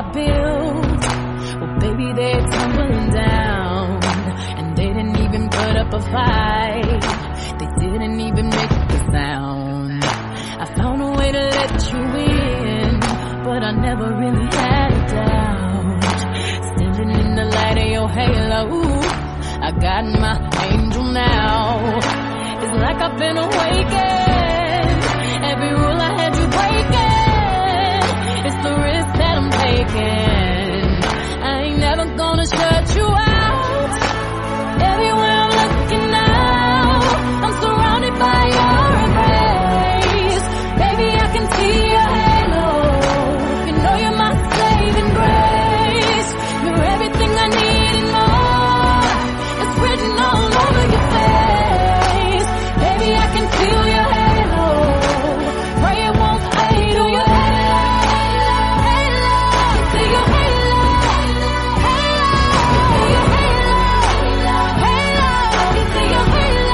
I built, well, baby, they're tumbling down. And they didn't even put up a fight. They didn't even make a sound. I found a way to let you in, but I never really had a doubt. Standing in the light of your halo, I got my angel now. It's like I've been awakened. Every rule I had you breaking, it's the risk that I'm taking. I ain't never gonna shut you out. Everywhere I'm looking now, I'm surrounded by your embrace. Baby, I can see your halo. You know you're my saving grace. You're everything I need and more. It's written all over your face. Baby, I can feel your halo. Pray it won't fade. Do your halo, halo, see your halo, halo, see your halo, halo, see your halo,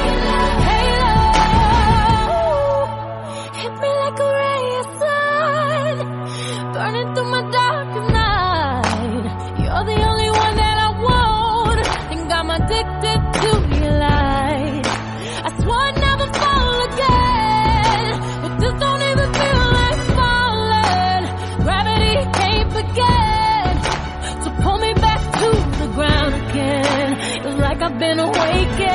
halo. Hit me like a ray of sun, burning through my darkest night. You're the only one that I want. Think I'm addicted to your light. I swore I'd never fall again, but this don't even feel like falling. Gravity can't begin to pull me back to the ground again. It's like I've been awakened.